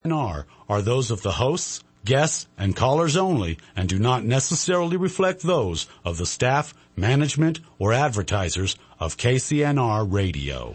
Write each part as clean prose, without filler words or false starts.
are those of the hosts, guests, and callers only and do not necessarily reflect those of the staff, management, or advertisers of KCNR Radio.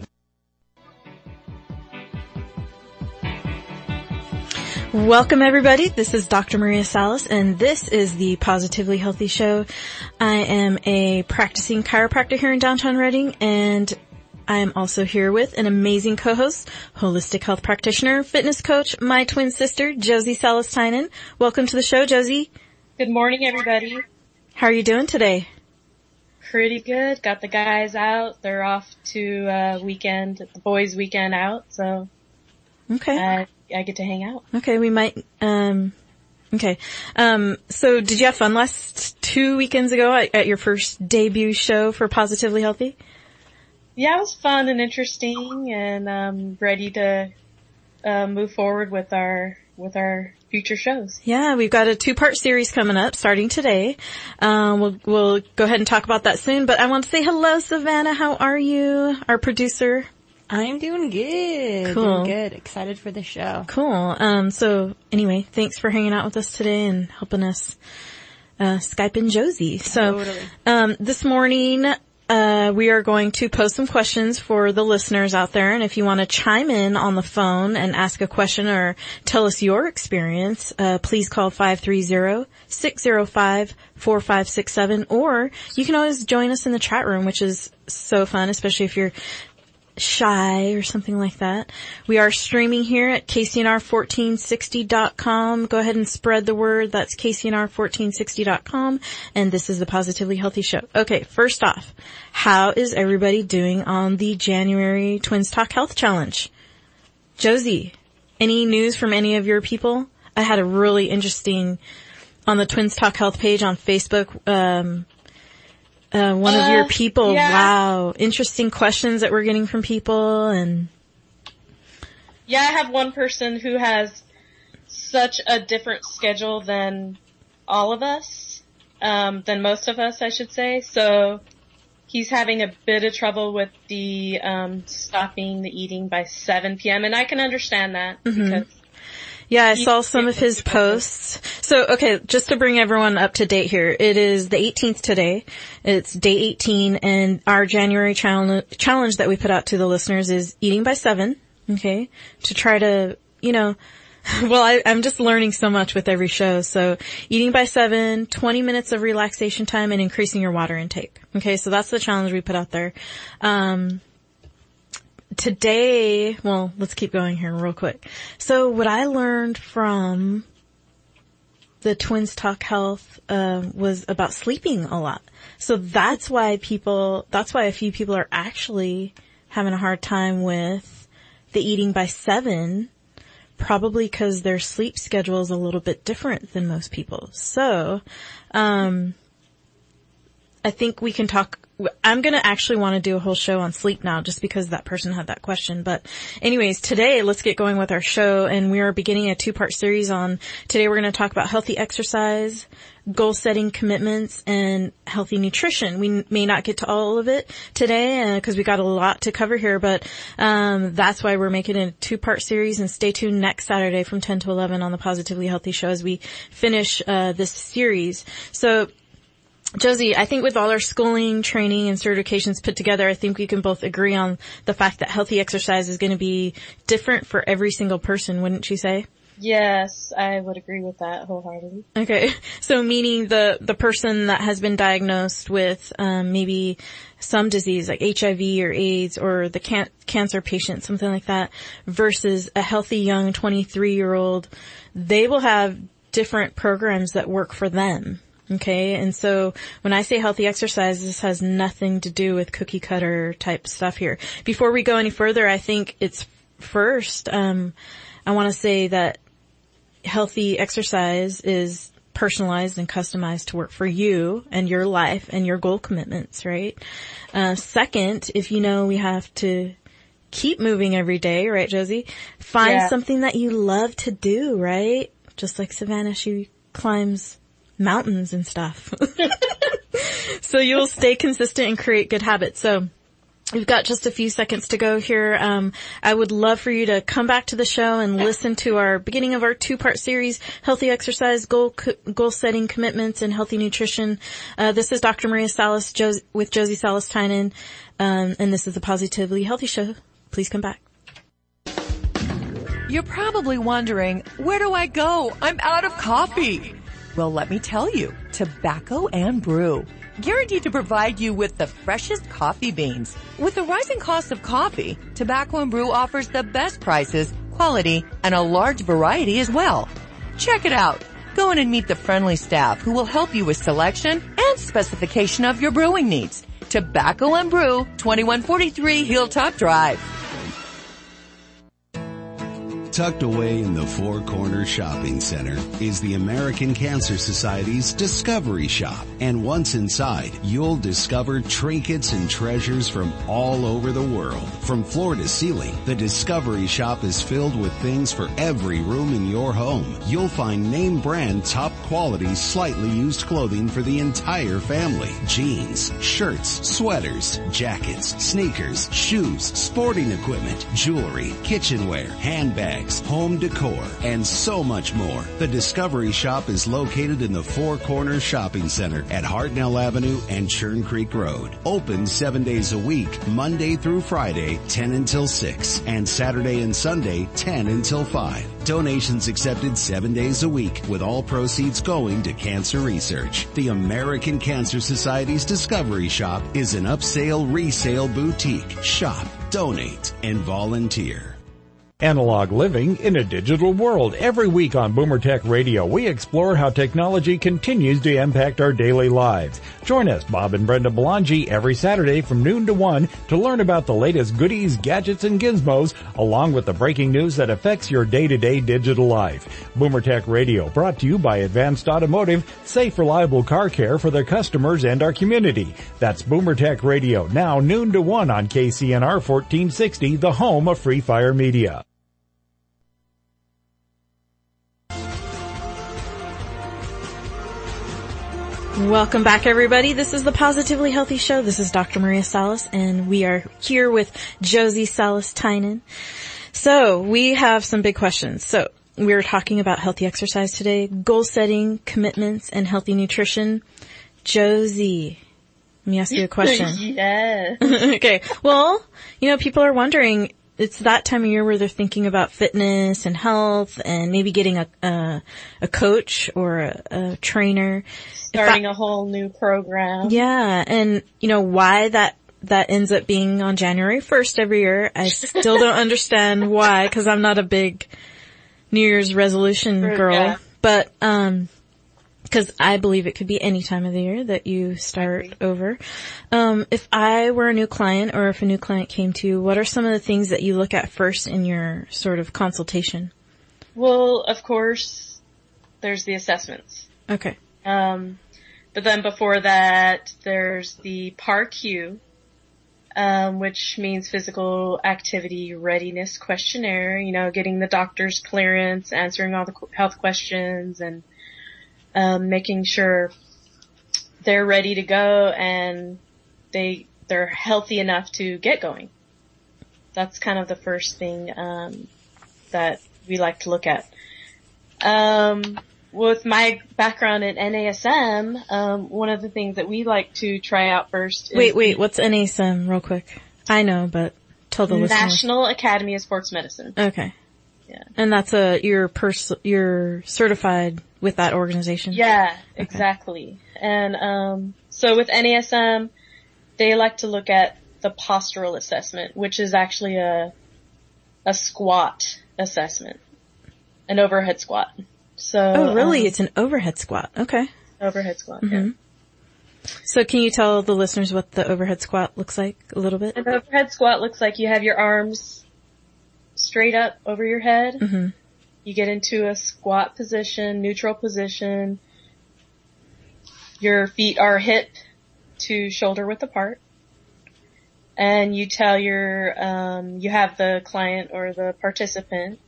Welcome, everybody. This is Dr. Maria Salas, and this is the Positively Healthy Show. I am a practicing chiropractor here in downtown Reading, and I am also here with an amazing co-host, holistic health practitioner, fitness coach, my twin sister, Josie Salas-Tynan. Welcome to the show, Josie. Good morning, everybody. How are you doing today? Pretty good. Got the guys out. They're off to the boys' weekend out, so okay. I get to hang out. Okay, we might, okay. So did you have fun last 2 weekends ago at your first debut show for Positively Healthy? Yeah, it was fun and interesting, and ready to move forward with our future shows. Yeah, we've got a 2-part series coming up starting today. We'll go ahead and talk about that soon, but I want to say hello, Savannah. How are you? Our producer. I'm doing good. Cool. Doing good. Excited for the show. Cool. So anyway, thanks for hanging out with us today and helping us Skype in Josie. So totally. This morning we are going to post some questions for the listeners out there, and if you want to chime in on the phone and ask a question or tell us your experience, please call 530-605-4567, or you can always join us in the chat room, which is so fun, especially if you're shy or something like that. We are streaming here at KCNR1460.com. Go ahead and spread the word. That's KCNR1460.com. And this is the Positively Healthy Show. Okay, first off, how is everybody doing on the January Twins Talk Health Challenge? Josie, any news from any of your people? I had a really interesting, on the Twins Talk Health page on Facebook, one of your people, yeah. Wow, interesting questions that we're getting from people. And yeah, I have one person who has such a different schedule than all of us, than most of us, I should say. So he's having a bit of trouble with the stopping the eating by 7 p.m. And I can understand that because yeah, I saw some of his posts. So, okay, just to bring everyone up to date here, it is the 18th today. It's day 18, and our January challenge that we put out to the listeners is eating by 7, okay, to try to, well, I'm just learning so much with every show. So, eating by 7, 20 minutes of relaxation time, and increasing your water intake. Okay, so that's the challenge we put out there. Today, well, let's keep going here real quick. So what I learned from the Twins Talk Health, was about sleeping a lot. So that's why a few people are actually having a hard time with the eating by 7, probably because their sleep schedule is a little bit different than most people. So, I think we can talk. I'm going to actually want to do a whole show on sleep now just because that person had that question. But anyways, today let's get going with our show, and we are beginning a 2-part series on, today we're going to talk about healthy exercise, goal setting commitments, and healthy nutrition. We may not get to all of it today because we got a lot to cover here, but that's why we're making it a 2-part series, and stay tuned next Saturday from 10 to 11 on the Positively Healthy Show as we finish this series. So Josie, I think with all our schooling, training, and certifications put together, I think we can both agree on the fact that healthy exercise is going to be different for every single person, wouldn't you say? Yes, I would agree with that wholeheartedly. Okay. So meaning the person that has been diagnosed with maybe some disease like HIV or AIDS, or the cancer patient, something like that, versus a healthy young 23-year-old, they will have different programs that work for them. Okay, and so when I say healthy exercise, this has nothing to do with cookie cutter type stuff here. Before we go any further, I think it's first, I want to say that healthy exercise is personalized and customized to work for you and your life and your goal commitments, right? Second, if we have to keep moving every day, right, Josie? Find something that you love to do, right? Just like Savannah, she climbs mountains and stuff. So you'll stay consistent and create good habits. So We've got just a few seconds to go here. I would love for you to come back to the show and listen to our beginning of our 2-part series, Healthy Exercise, Goal Setting, Commitments, and Healthy Nutrition. This is Dr. Maria Salas with Josie Salas-Tynan, and this is the Positively Healthy Show. Please come back. You're probably wondering, where do I go? I'm out of coffee. Well, let me tell you, Tobacco and Brew. Guaranteed to provide you with the freshest coffee beans. With the rising cost of coffee, Tobacco and Brew offers the best prices, quality, and a large variety as well. Check it out. Go in and meet the friendly staff who will help you with selection and specification of your brewing needs. Tobacco and Brew, 2143 Hilltop Drive. Tucked away in the Four Corners Shopping Center is the American Cancer Society's Discovery Shop. And once inside, you'll discover trinkets and treasures from all over the world. From floor to ceiling, the Discovery Shop is filled with things for every room in your home. You'll find name brand, top quality, slightly used clothing for the entire family. Jeans, shirts, sweaters, jackets, sneakers, shoes, sporting equipment, jewelry, kitchenware, handbags, home decor, and so much more. The Discovery Shop is located in the Four Corners Shopping Center at Hartnell Avenue and Churn Creek Road. Open 7 days a week, Monday through Friday, 10 until 6, and Saturday and Sunday, 10 until 5. Donations accepted 7 days a week, with all proceeds going to cancer research. The American Cancer Society's Discovery Shop is an upsale resale boutique. Shop, donate, and volunteer. Analog living in a digital world. Every week on Boomer Tech Radio, we explore how technology continues to impact our daily lives. Join us, Bob and Brenda Belangi, every Saturday from noon to 1 to learn about the latest goodies, gadgets, and gizmos, along with the breaking news that affects your day-to-day digital life. Boomer Tech Radio, brought to you by Advanced Automotive, safe, reliable car care for their customers and our community. That's Boomer Tech Radio, now noon to 1 on KCNR 1460, the home of Free Fire Media. Welcome back, everybody. This is the Positively Healthy Show. This is Dr. Maria Salas, and we are here with Josie Salas-Tynan. So, we have some big questions. So, we're talking about healthy exercise today, goal setting, commitments, and healthy nutrition. Josie, let me ask you a question. Yes. Okay. Well, people are wondering, it's that time of year where they're thinking about fitness and health and maybe getting a coach or a trainer. Starting a whole new program. Yeah. And why that ends up being on January 1st every year. I still don't understand why, cause I'm not a big New Year's resolution girl, yeah. But, cause I believe it could be any time of the year that you start over. If I were a new client or if a new client came to you, what are some of the things that you look at first in your sort of consultation? Well, of course, there's the assessments. Okay. But then before that, there's the PAR-Q, which means Physical Activity Readiness Questionnaire, getting the doctor's clearance, answering all the health questions, and making sure they're ready to go and they're healthy enough to get going. That's kind of the first thing that we like to look at. With my background at NASM, one of the things that we like to try out first is... Wait, what's NASM real quick? I know, but tell the listeners. National Academy of Sports Medicine. Okay. Yeah. And that's you're certified with that organization? Yeah, exactly. Okay. And, so with NASM, they like to look at the postural assessment, which is actually a squat assessment, an overhead squat. So. Oh, really? It's an overhead squat. Okay. Overhead squat, mm-hmm. Yeah. So can you tell the listeners what the overhead squat looks like a little bit? An overhead squat looks like you have your arms straight up over your head. Mm-hmm. You get into a squat position, neutral position. Your feet are hip to shoulder width apart. And you tell you have the client or the participant,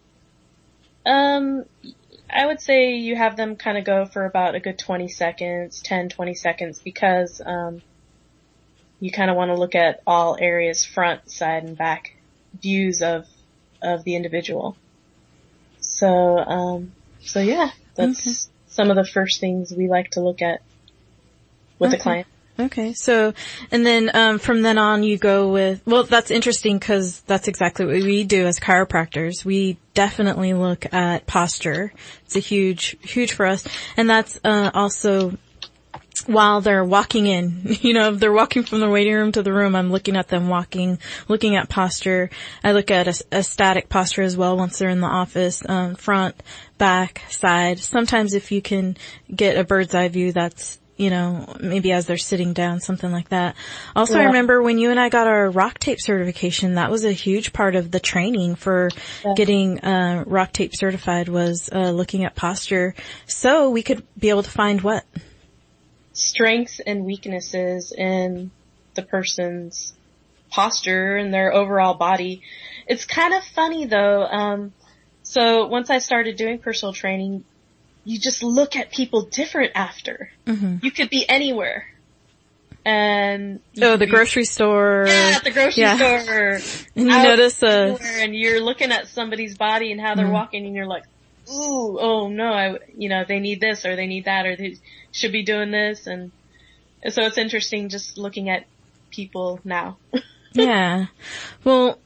I would say you have them kind of go for about a good 20 seconds, 10, 20 seconds, because, you kind of want to look at all areas, front, side, and back views of the individual. So yeah, that's some of the first things we like to look at with the client. Okay. So, and then, from then on you go with, well, that's interesting because that's exactly what we do as chiropractors. We definitely look at posture. It's a huge for us. And that's, also while they're walking in, if they're walking from the waiting room to the room, I'm looking at them walking, looking at posture. I look at a static posture as well once they're in the office, front, back, side. Sometimes if you can get a bird's eye view, that's, maybe as they're sitting down, something like that. Also, yeah. I remember when you and I got our rock tape certification, that was a huge part of the training for getting rock tape certified was looking at posture. So we could be able to find what? Strengths and weaknesses in the person's posture and their overall body. It's kind of funny though. So once I started doing personal training, you just look at people different after. Mm-hmm. You could be anywhere. And the grocery store. Yeah, at the grocery store. And you notice and you're looking at somebody's body and how they're walking and you're like, ooh, oh no, they need this or they need that or they should be doing this. And so it's interesting just looking at people now. Yeah. Well,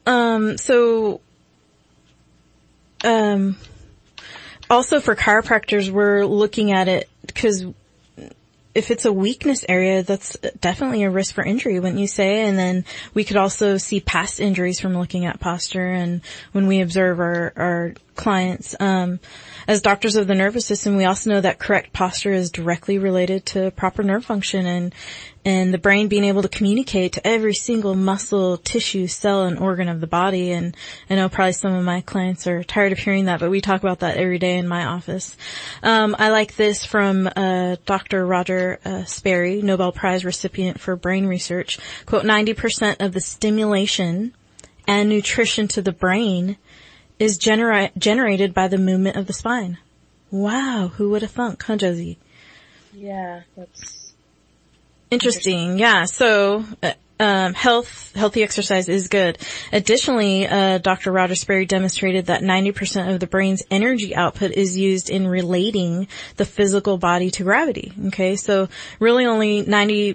also for chiropractors, we're looking at it because if it's a weakness area, that's definitely a risk for injury, wouldn't you say? And then we could also see past injuries from looking at posture and when we observe our clients. As doctors of the nervous system, we also know that correct posture is directly related to proper nerve function and the brain being able to communicate to every single muscle, tissue, cell, and organ of the body. And I know probably some of my clients are tired of hearing that, but we talk about that every day in my office. I like this from Dr. Roger Sperry, Nobel Prize recipient for brain research. Quote, 90% of the stimulation and nutrition to the brain is generated by the movement of the spine. Wow, who would have thunk, huh, Josie? Yeah, that's interesting. Yeah, so healthy exercise is good. Additionally, Dr. Roger Sperry demonstrated that 90% of the brain's energy output is used in relating the physical body to gravity. Okay, so really only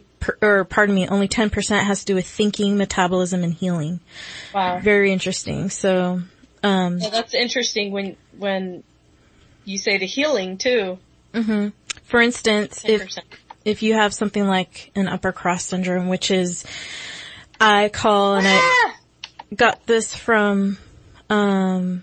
10% has to do with thinking, metabolism, and healing. Wow. Very interesting. So, well, that's interesting when you say the healing too. Mm-hmm. For instance, 10%. if you have something like an upper cross syndrome, which is, I call, and I got this from, I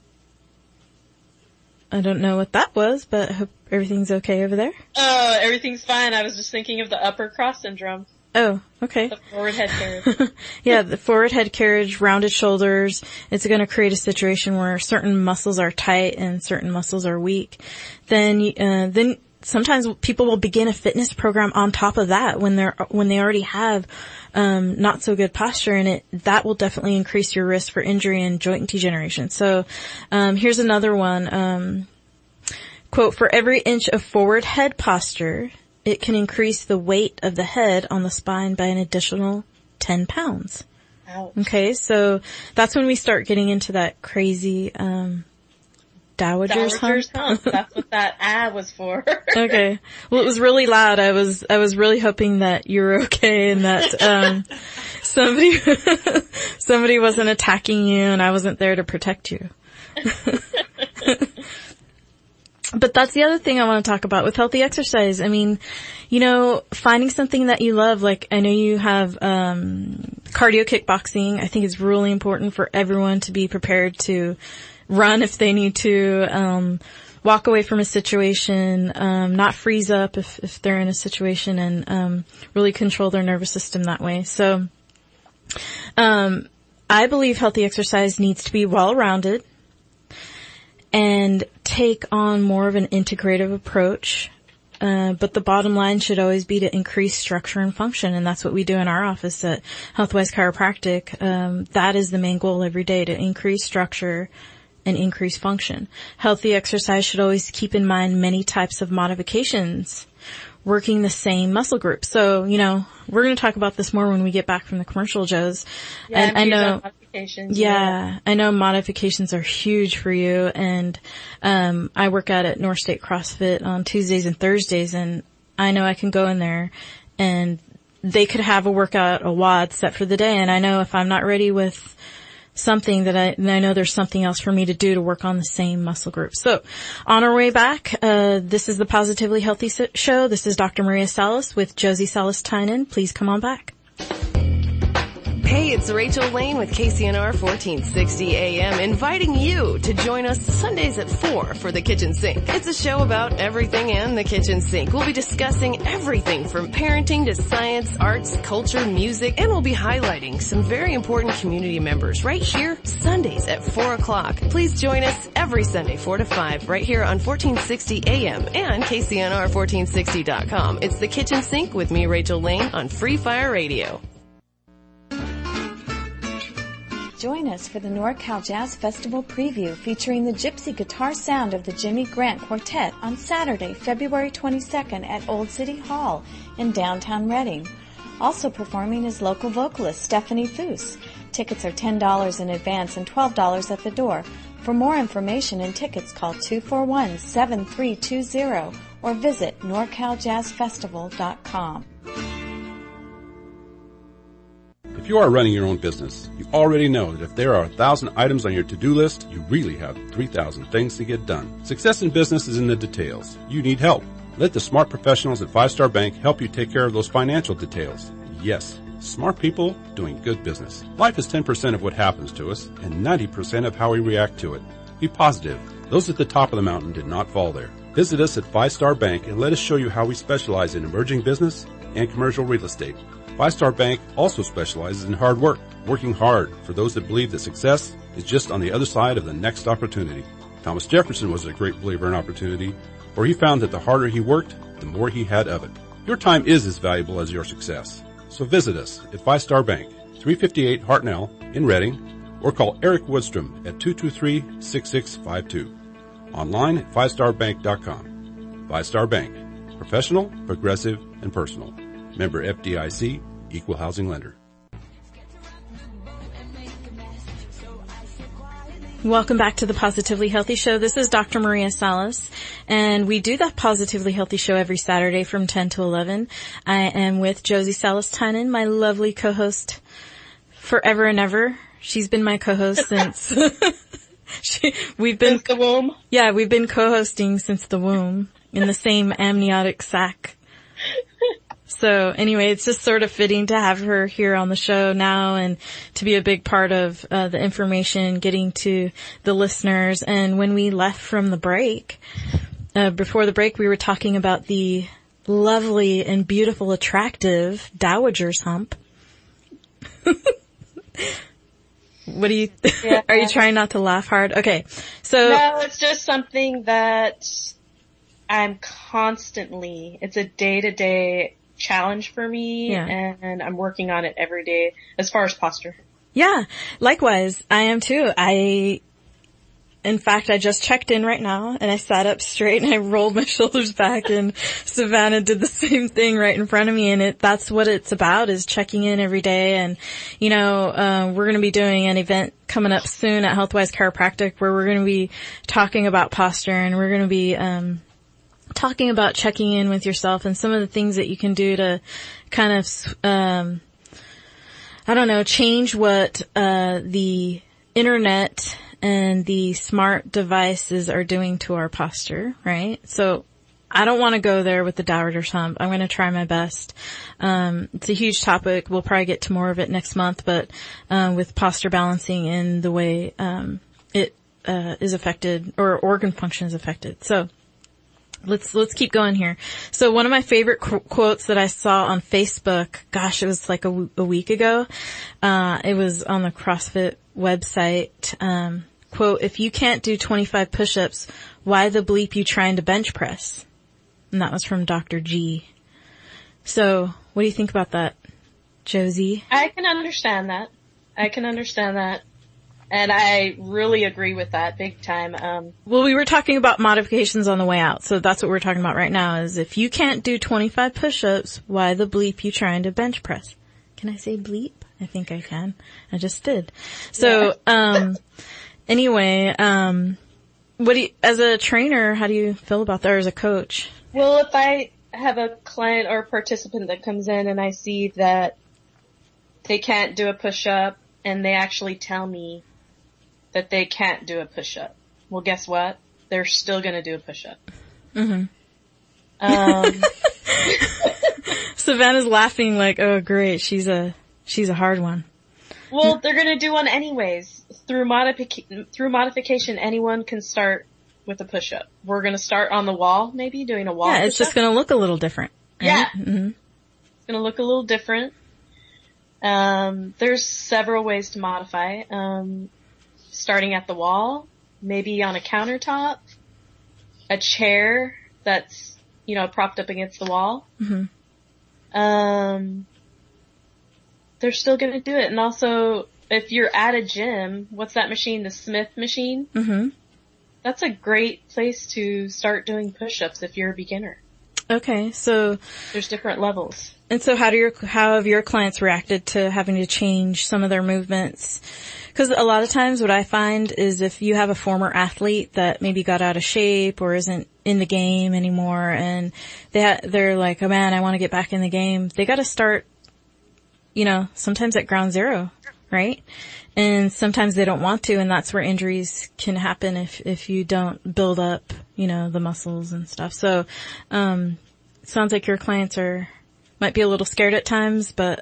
don't know what that was, but I hope everything's okay over there. Oh, everything's fine. I was just thinking of the upper cross syndrome. Oh, okay. The forward head carriage. Yeah, the forward head carriage, rounded shoulders. It's going to create a situation where certain muscles are tight and certain muscles are weak. Then sometimes people will begin a fitness program on top of that when they already have not so good posture, and that will definitely increase your risk for injury and joint degeneration. So here's another one. Quote, for every inch of forward head posture, it can increase the weight of the head on the spine by an additional 10 pounds. Ouch. Okay, so that's when we start getting into that crazy Dowager's hump. That's what that was for. Okay. Well, it was really loud. I was really hoping that you were okay and that somebody wasn't attacking you and I wasn't there to protect you. But that's the other thing I want to talk about with healthy exercise. I mean, finding something that you love, like I know you have cardio kickboxing. I think it's really important for everyone to be prepared to run if they need to, walk away from a situation, not freeze up if they're in a situation, and really control their nervous system that way. So I believe healthy exercise needs to be well-rounded and take on more of an integrative approach. But the bottom line should always be to increase structure and function. And that's what we do in our office at Healthwise Chiropractic. That is the main goal every day, to increase structure and increase function. Healthy exercise should always keep in mind many types of modifications working the same muscle group. So, you know, we're going to talk about this more when we get back from the commercial, Joes. Yeah, and I know, yeah, I know modifications are huge for you. And, I work out at North State CrossFit on Tuesdays and Thursdays, and I know I can go in there and they could have a workout, a WOD set for the day. And I know if I'm not ready with something that I know there's something else for me to do to work on the same muscle group. So on our way back, this is the Positively Healthy Show. This is Dr. Maria Salas with Josie Salas-Tynan. Please come on back. Hey, it's Rachel Lane with KCNR 1460 AM inviting you to join us Sundays at 4 for The Kitchen Sink. It's a show about everything and the kitchen sink. We'll be discussing everything from parenting to science, arts, culture, music, and we'll be highlighting some very important community members right here Sundays at 4 o'clock. Please join us every Sunday 4 to 5 right here on 1460 AM and KCNR1460.com. It's The Kitchen Sink with me, Rachel Lane, on Free Fire Radio. Join us for the NorCal Jazz Festival preview featuring the gypsy guitar sound of the Jimmy Grant Quartet on Saturday, February 22nd at Old City Hall in downtown Reading. Also performing is local vocalist Stephanie Foose. Tickets are $10 in advance and $12 at the door. For more information and tickets, call 241-7320 or visit norcaljazzfestival.com. If you are running your own business, you already know that if there are 1,000 items on your to-do list, you really have 3,000 things to get done. Success in business is in the details. You need help. Let the smart professionals at 5 Star Bank help you take care of those financial details. Yes, smart people doing good business. Life is 10% of what happens to us and 90% of how we react to it. Be positive. Those at the top of the mountain did not fall there. Visit us at 5 Star Bank and let us show you how we specialize in emerging business and commercial real estate. 5 Star Bank also specializes in hard work, working hard for those that believe that success is just on the other side of the next opportunity. Thomas Jefferson was a great believer in opportunity, for he found that the harder he worked, the more he had of it. Your time is as valuable as your success. So visit us at 5 Star Bank, 358 Hartnell in Reading, or call Eric Woodstrom at 223-6652. Online at 5starbank.com. 5 Star Bank. Professional, progressive, and personal. Member FDIC, Equal Housing Lender. Welcome back to the Positively Healthy Show. This is Dr. Maria Salas, and we do the Positively Healthy Show every Saturday from 10 to 11. I am with Josie Salas-Tynan, my lovely co-host forever and ever. She's been my co-host since we've been since the womb. Yeah, we've been co-hosting since the womb in the same amniotic sac. So anyway, it's just sort of fitting to have her here on the show now and to be a big part of the information getting to the listeners. And when we left from the break, before the break, we were talking about the lovely and beautiful, attractive dowager's hump. What do you, Yeah. Are you trying not to laugh hard? Okay. So. No, it's just something that I'm constantly, it's a day-to-day challenge for me, and I'm working on it every day as far as posture. Yeah, likewise, I am too. In fact, I just checked in right now and I sat up straight and I rolled my shoulders back, and Savannah did the same thing right in front of me, and that's what it's about, is checking in every day. And, you know, we're going to be doing an event coming up soon at Healthwise Chiropractic where we're going to be talking about posture, and we're going to be, talking about checking in with yourself and some of the things that you can do to kind of, change what, the internet and the smart devices are doing to our posture, right? So I don't want to go there with the dowager's hump. I'm going to try my best. It's a huge topic. We'll probably get to more of it next month, but, with posture balancing and the way, it, is affected, or organ function is affected. So, Let's keep going here. So one of my favorite quotes that I saw on Facebook, gosh, it was like a week ago. It was on the CrossFit website. Quote, "If you can't do 25 push-ups, why the bleep you trying to bench press?" And that was from Dr. G. So what do you think about that, Josie? I can understand that. And I really agree with that big time. Well, we were talking about modifications on the way out, so that's what we're talking about right now is if you can't do 25 push-ups, why the bleep you trying to bench press? Can I say bleep? I think I can. I just did. So, anyway, what do you, as a trainer, how do you feel about that, or as a coach? Well, if I have a client or participant that comes in and I see that they can't do a push-up and they actually tell me that they can't do a push-up, well, guess what? They're still going to do a push-up. Mm-hmm. Savannah's laughing like, oh great, she's a hard one. Well, they're going to do one anyways. Through modification, anyone can start with a push-up. We're going to start on the wall, maybe doing a wall push-up. Yeah, it's just going to look a little different. Right? Yeah. Mm-hmm. It's going to look a little different. There's several ways to modify. Starting at the wall, maybe on a countertop, a chair that's, propped up against the wall. Mm-hmm. They're still going to do it. And also, if you're at a gym, what's that machine? The Smith machine? Mm-hmm. That's a great place to start doing push-ups if you're a beginner. Okay, so there's different levels. And so how have your clients reacted to having to change some of their movements? Because a lot of times what I find is if you have a former athlete that maybe got out of shape or isn't in the game anymore and they're like, oh man, I want to get back in the game. They got to start, sometimes at ground zero, right? And sometimes they don't want to, and that's where injuries can happen if you don't build up, the muscles and stuff. So, sounds like your clients might be a little scared at times, but.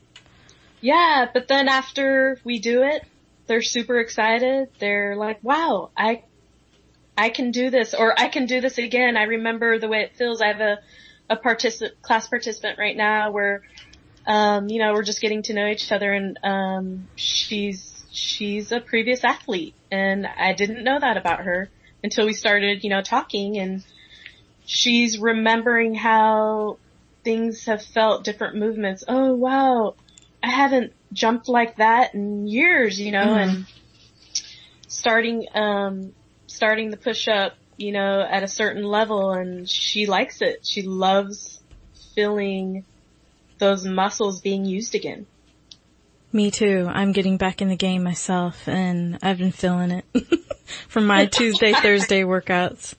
Yeah, but then after we do it, they're super excited. They're like, wow, I can do this, or I can do this again. I remember the way it feels. I have a class participant right now where, we're just getting to know each other, and she's a previous athlete, and I didn't know that about her until we started, talking, and she's remembering how things have felt, different movements. Oh wow, I haven't jumped like that in years, and starting the push-up, at a certain level, and she likes it. She loves feeling those muscles being used again. Me too. I'm getting back in the game myself, and I've been feeling it from my Tuesday, Thursday workouts.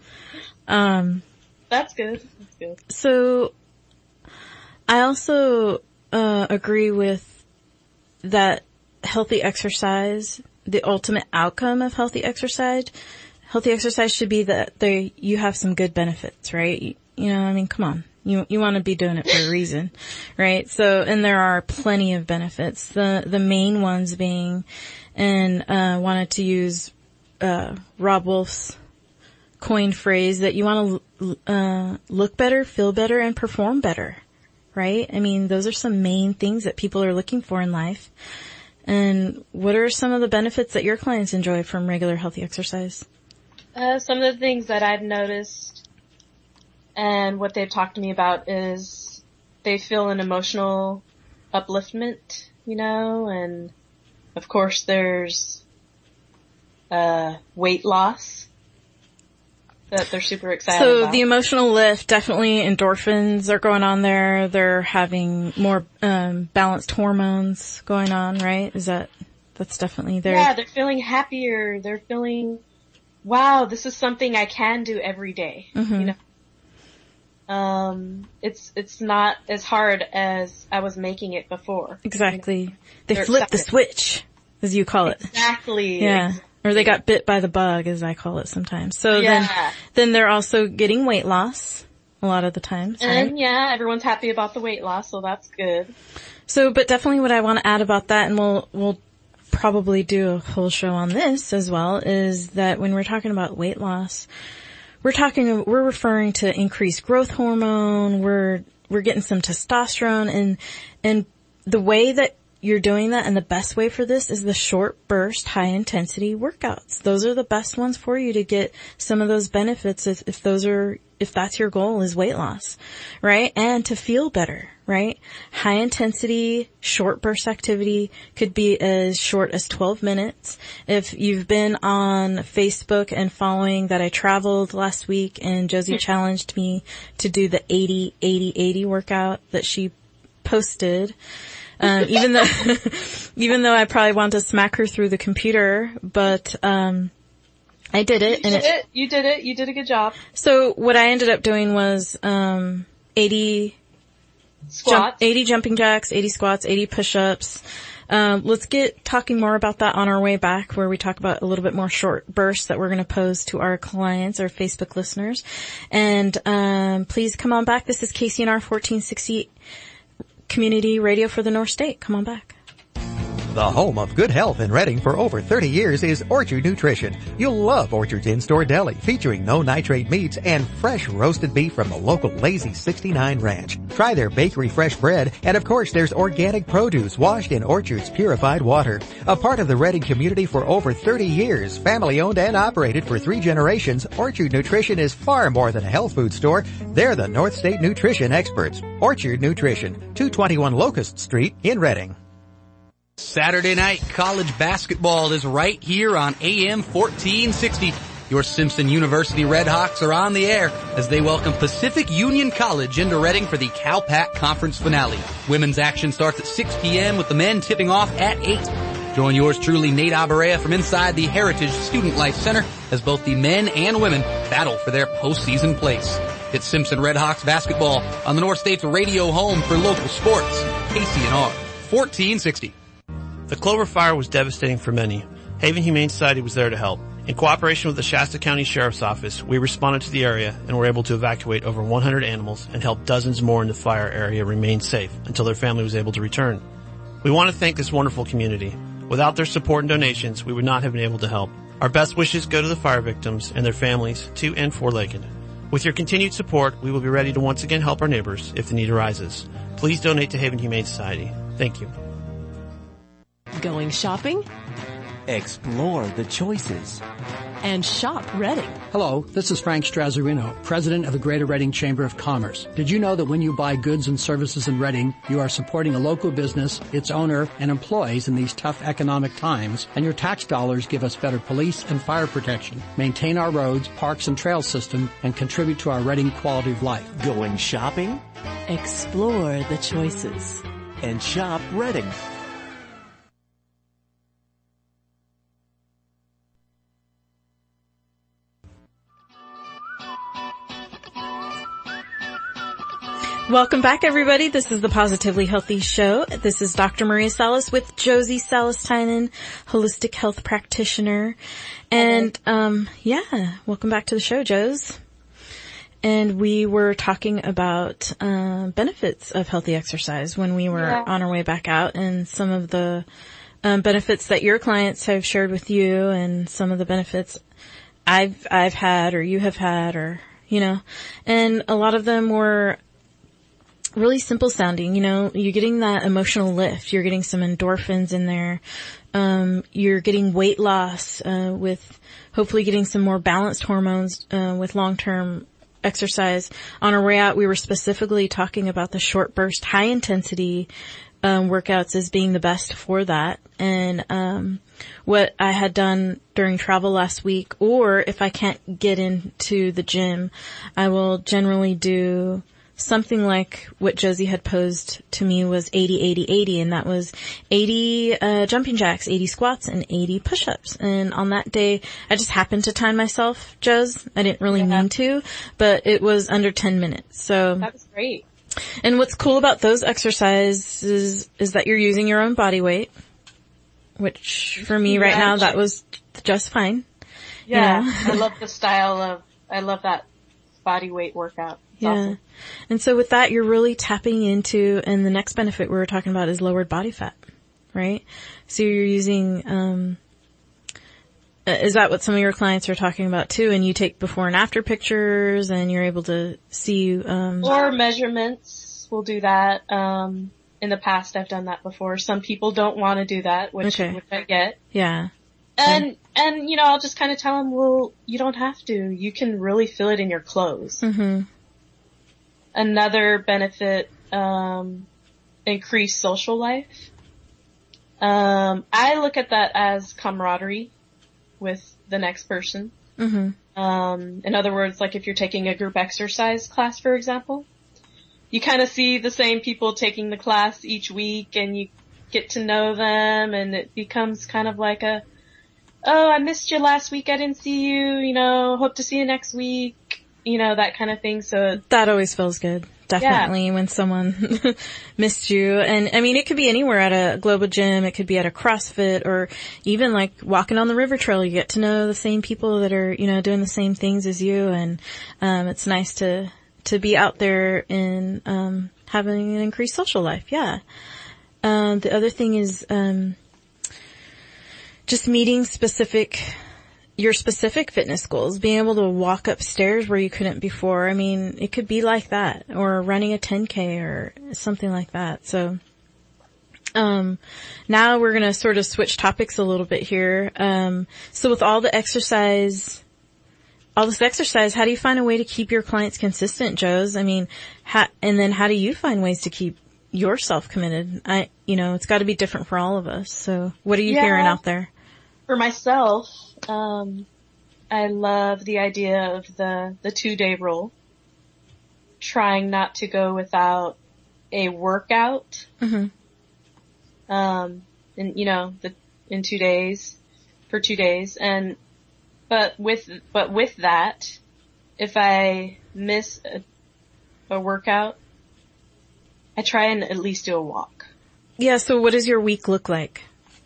That's good. That's good. So, I also agree with that healthy exercise, the ultimate outcome of healthy exercise should be that you have some good benefits, right? Come on. You want to be doing it for a reason, right? So, and there are plenty of benefits. The main ones being, and wanted to use Rob Wolf's coined phrase that you want to look better, feel better, and perform better, right? Those are some main things that people are looking for in life. And what are some of the benefits that your clients enjoy from regular healthy exercise? Some of the things that I've noticed and what they've talked to me about is they feel an emotional upliftment, and of course there's weight loss that they're super excited about. So the emotional lift, definitely endorphins are going on there. They're having more balanced hormones going on, right? That's definitely there. Yeah, they're feeling happier. They're feeling, wow, this is something I can do every day. Mm-hmm. It's not as hard as I was making it before. Exactly. They flipped the switch, as you call it. Exactly. Yeah. Or they got bit by the bug, as I call it sometimes. So then they're also getting weight loss a lot of the times. And right? Everyone's happy about the weight loss, so that's good. So, but definitely what I want to add about that, and we'll probably do a whole show on this as well, is that when we're talking about weight loss, we're referring to increased growth hormone, we're getting some testosterone, and the way that you're doing that, and the best way for this is the short burst, high intensity workouts. Those are the best ones for you to get some of those benefits if that's your goal, is weight loss, right? And to feel better, right? High intensity, short burst activity could be as short as 12 minutes. If you've been on Facebook and following that, I traveled last week and Josie challenged me to do the 80-80-80 workout that she posted. Even though I probably want to smack her through the computer, but, I did it. You did it. You did a good job. So what I ended up doing was, 80 squats, 80 jumping jacks, 80 squats, 80 push-ups. Let's get talking more about that on our way back, where we talk about a little bit more short bursts that we're going to pose to our clients, our Facebook listeners. And, please come on back. This is KCNR 1460 Community Radio for the North State. Come on back. The home of good health in Reading for over 30 years is Orchard Nutrition. You'll love Orchard's in-store deli, featuring no nitrate meats and fresh roasted beef from the local Lazy 69 Ranch. Try their bakery fresh bread, and of course there's organic produce washed in Orchard's purified water. A part of the Reading community for over 30 years, family owned and operated for 3 generations, Orchard Nutrition is far more than a health food store. They're the North State nutrition experts. Orchard Nutrition, 221 Locust Street in Reading. Saturday night college basketball is right here on AM 1460. Your Simpson University Redhawks are on the air as they welcome Pacific Union College into Reading for the Cal-Pac Conference Finale. Women's action starts at 6 p.m. with the men tipping off at 8. Join yours truly, Nate Abarea, from inside the Heritage Student Life Center as both the men and women battle for their postseason place. It's Simpson Redhawks basketball on the North State's radio home for local sports. KCNR 1460. The Clover Fire was devastating for many. Haven Humane Society was there to help. In cooperation with the Shasta County Sheriff's Office, we responded to the area and were able to evacuate over 100 animals and help dozens more in the fire area remain safe until their family was able to return. We want to thank this wonderful community. Without their support and donations, we would not have been able to help. Our best wishes go to the fire victims and their families, 2 and 4-legged. With your continued support, we will be ready to once again help our neighbors if the need arises. Please donate to Haven Humane Society. Thank you. Going shopping? Explore the choices. And shop Reading. Hello, this is Frank Strazzarino, President of the Greater Reading Chamber of Commerce. Did you know that when you buy goods and services in Reading, you are supporting a local business, its owner, and employees in these tough economic times, and your tax dollars give us better police and fire protection, maintain our roads, parks, and trail system, and contribute to our Reading quality of life. Going shopping? Explore the choices. And shop Reading. Welcome back, everybody. This is the Positively Healthy Show. This is Dr. Maria Salas with Josie Salas-Tynan, holistic health practitioner. And, welcome back to the show, Joes. And we were talking about, benefits of healthy exercise when we were on our way back out, and some of the, benefits that your clients have shared with you, and some of the benefits I've had, or you have had, or, and a lot of them were really simple sounding. You're getting that emotional lift. You're getting some endorphins in there. You're getting weight loss, with hopefully getting some more balanced hormones, with long-term exercise. On our way out, we were specifically talking about the short burst, high intensity, workouts as being the best for that. And, what I had done during travel last week, or if I can't get into the gym, I will generally do something like what Josie had posed to me was 80-80-80, and that was 80 jumping jacks, 80 squats, and 80 push-ups. And on that day, I just happened to time myself, Joes. I didn't really mean to, but it was under 10 minutes. So that was great. And what's cool about those exercises is that you're using your own body weight, which for me right now, that was just fine. Yeah, I love the style I love that body weight workout. It's awesome. And so with that, you're really tapping into, and the next benefit we were talking about is lowered body fat, right? So you're using, is that what some of your clients are talking about too? And you take before and after pictures, and you're able to see, or measurements. We'll do that. in the past I've done that before. Some people don't want to do that, which I get. Yeah. And, you know, I'll just kind of tell them, well, you don't have to. You can really feel it in your clothes. Mm-hmm. Another benefit, increased social life. I look at that as camaraderie with the next person. Mm-hmm. In other words, like if you're taking a group exercise class, for example, you kind of see the same people taking the class each week and you get to know them and it becomes kind of like oh, I missed you last week. I didn't see you, you know, hope to see you next week, you know, that kind of thing. So that always feels good. Definitely when someone missed you. And I mean, it could be anywhere at a Global Gym. It could be at a CrossFit or even like walking on the river trail. You get to know the same people that are, you know, doing the same things as you. And, it's nice to be out there and, having an increased social life. Yeah. The other thing is, just meeting your specific fitness goals, being able to walk upstairs where you couldn't before. I mean, it could be like that, or running a 10K or something like that. So, now we're going to sort of switch topics a little bit here. So with all this exercise, how do you find a way to keep your clients consistent, Joes? I mean, and then how do you find ways to keep yourself committed? It's got to be different for all of us. So what are you hearing out there? For myself, I love the idea of the 2-day rule. Trying not to go without a workout. Mm-hmm. In 2 days, for 2 days. But with that, if I miss a workout, I try and at least do a walk. Yeah, so what does your week look like?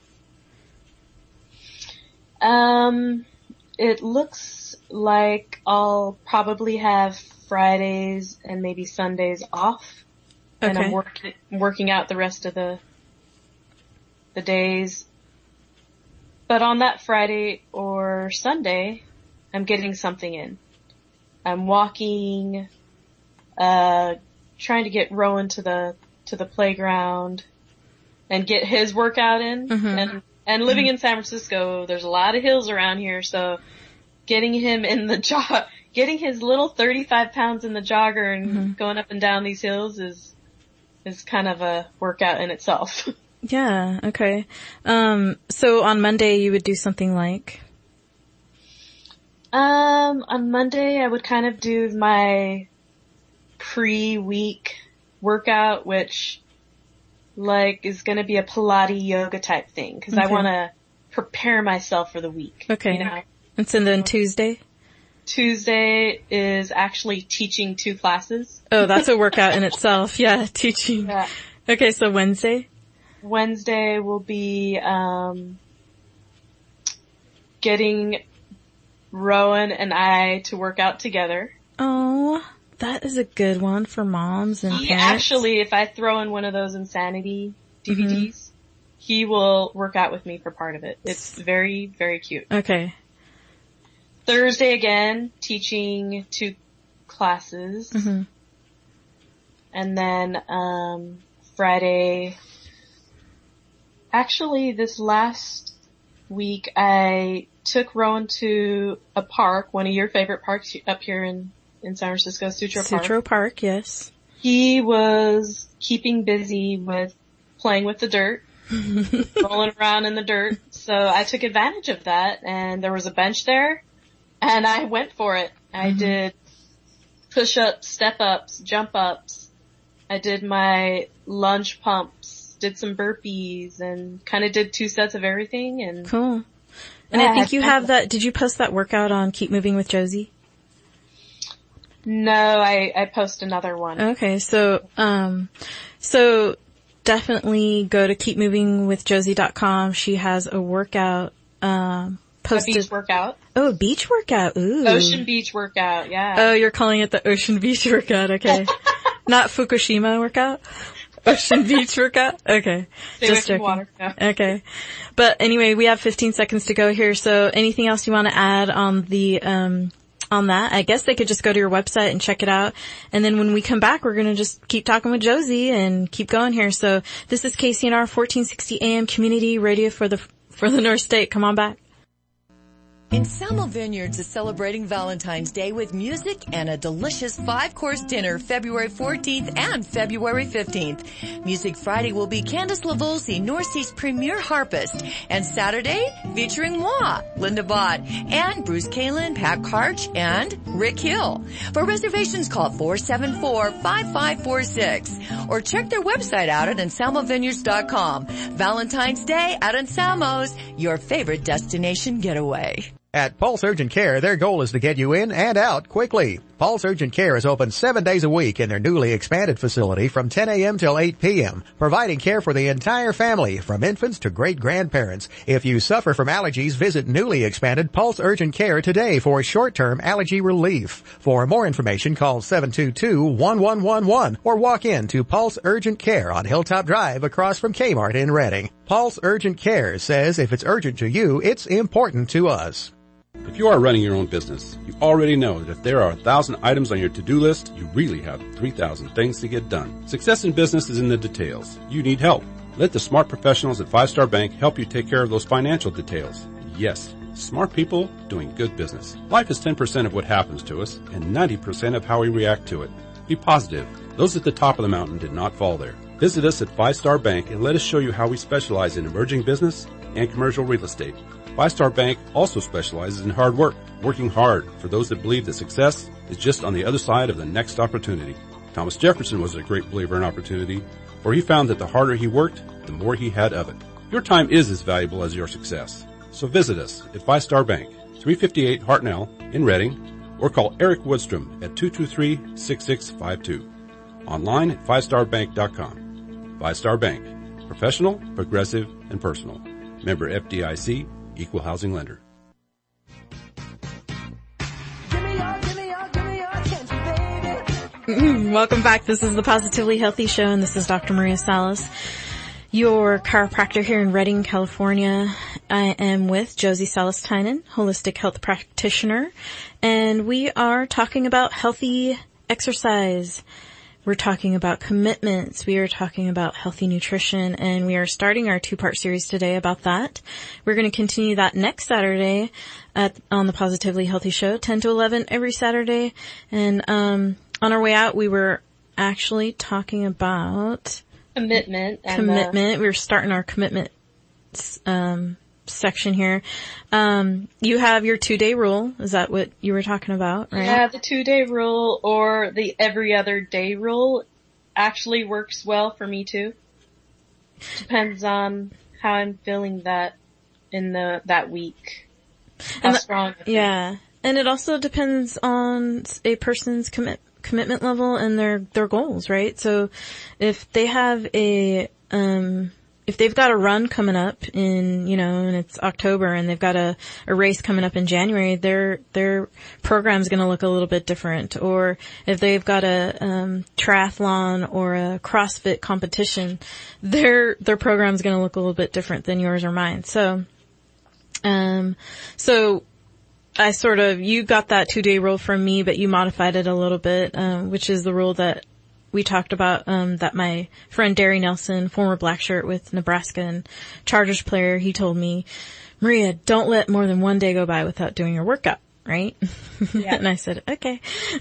It looks like I'll probably have Fridays and maybe Sundays off. Okay. And I'm working out the rest of the days. But on that Friday or Sunday, I'm getting something in. I'm walking, trying to get Rowan to the playground and get his workout in. Mm-hmm. And living in San Francisco, there's a lot of hills around here, so getting him in getting his little 35 pounds in the jogger and going up and down these hills is kind of a workout in itself. Yeah, okay. So on Monday you would do something like? On Monday I would kind of do my pre-week workout, which is gonna be a Pilates yoga type thing, cause I wanna prepare myself for the week. Okay. You know? And so then Tuesday? Tuesday is actually teaching 2 classes. Oh, that's a workout in itself. Yeah, teaching. Yeah. Okay, so Wednesday? Wednesday will be, getting Rowan and I to work out together. Oh, that is a good one for moms and parents. Actually, if I throw in one of those Insanity DVDs, he will work out with me for part of it. It's very, very cute. Okay. Thursday again, teaching 2 classes. Mm-hmm. And then, Friday, actually this last week I took Rowan to a park, one of your favorite parks up here in San Francisco, Sutro Park. Sutro Park, yes. He was keeping busy with playing with the dirt, rolling around in the dirt. So I took advantage of that and there was a bench there and I went for it. I did push-ups, step-ups, jump-ups. I did my lunge pumps, did some burpees and kind of did 2 sets of everything and. Cool. And I think you have that, did you post that workout on Keep Moving with Josie? No, I post another one. Okay, so definitely go to keepmovingwithjosie.com. She has a workout, posted. A beach workout. Oh, a beach workout. Ooh. Ocean beach workout, yeah. Oh, you're calling it the Ocean Beach workout, okay. Not Fukushima workout? Ocean Beach workout? Okay. Stay Just away joking. from water. No. Okay. But anyway, we have 15 seconds to go here, so anything else you want to add on the on that. I guess they could just go to your website and check it out. And then when we come back, we're going to just keep talking with Josie and keep going here. So this is KCNR 1460 AM Community Radio for the North State. Come on back. Ensemble Vineyards is celebrating Valentine's Day with music and a delicious 5-course dinner February 14th and February 15th. Music Friday will be Candice LaVolsi, North Sea's premier harpist, and Saturday featuring moi, Linda Bott, and Bruce Kalin, Pat Karch, and Rick Hill. For reservations, call 474-5546 or check their website out at ensamelvineyards.com. Valentine's Day at Anselmo's, your favorite destination getaway. At Pulse Urgent Care, their goal is to get you in and out quickly. Pulse Urgent Care is open 7 days a week in their newly expanded facility from 10 a.m. till 8 p.m., providing care for the entire family, from infants to great-grandparents. If you suffer from allergies, visit newly expanded Pulse Urgent Care today for short-term allergy relief. For more information, call 722-1111 or walk in to Pulse Urgent Care on Hilltop Drive across from Kmart in Reading. Pulse Urgent Care says if it's urgent to you, it's important to us. If you are running your own business, you already know that if there are 1,000 items on your to-do list, you really have 3,000 things to get done. Success in business is in the details. You need help. Let the smart professionals at 5 Star Bank help you take care of those financial details. Yes, smart people doing good business. Life is 10% of what happens to us and 90% of how we react to it. Be positive. Those at the top of the mountain did not fall there. Visit us at 5 Star Bank and let us show you how we specialize in emerging business and commercial real estate. 5 Star Bank also specializes in hard work, working hard for those that believe that success is just on the other side of the next opportunity. Thomas Jefferson was a great believer in opportunity, for he found that the harder he worked, the more he had of it. Your time is as valuable as your success. So visit us at 5 Star Bank, 358 Hartnell in Reading, or call Eric Woodstrom at 223-6652. Online at 5starbank.com. 5 Star Bank. Professional, progressive, and personal. Member FDIC, Equal Housing Lender. Welcome back. This is the Positively Healthy Show, and this is Dr. Maria Salas, your chiropractor here in Redding, California. I am with Josie Salas-Tynan, holistic health practitioner, and we are talking about healthy exercise. We're talking about commitments. We are talking about healthy nutrition, and we are starting our 2-part series today about that. We're going to continue that next Saturday on the Positively Healthy Show, 10 to 11 every Saturday. And on our way out, we were actually talking about commitment. We were starting our commitment section here. You have your 2-day rule. Is that what you were talking about, right? Yeah, the 2-day rule or the every other day rule actually works well for me too. Depends on how I'm feeling that in that week. How strong. Yeah. And it also depends on a person's commitment level and their goals, right? So if they have if they've got a run coming up in, and it's October and they've got a race coming up in January, their program's going to look a little bit different. Or if they've got a triathlon or a CrossFit competition, their program's going to look a little bit different than yours or mine. So I you got that 2-day rule from me, but you modified it a little bit, which is the rule that we talked about, that my friend Derry Nelson, former black shirt with Nebraska and Chargers player, he told me, Maria, don't let more than 1 day go by without doing your workout, right? Yeah. And I said, okay.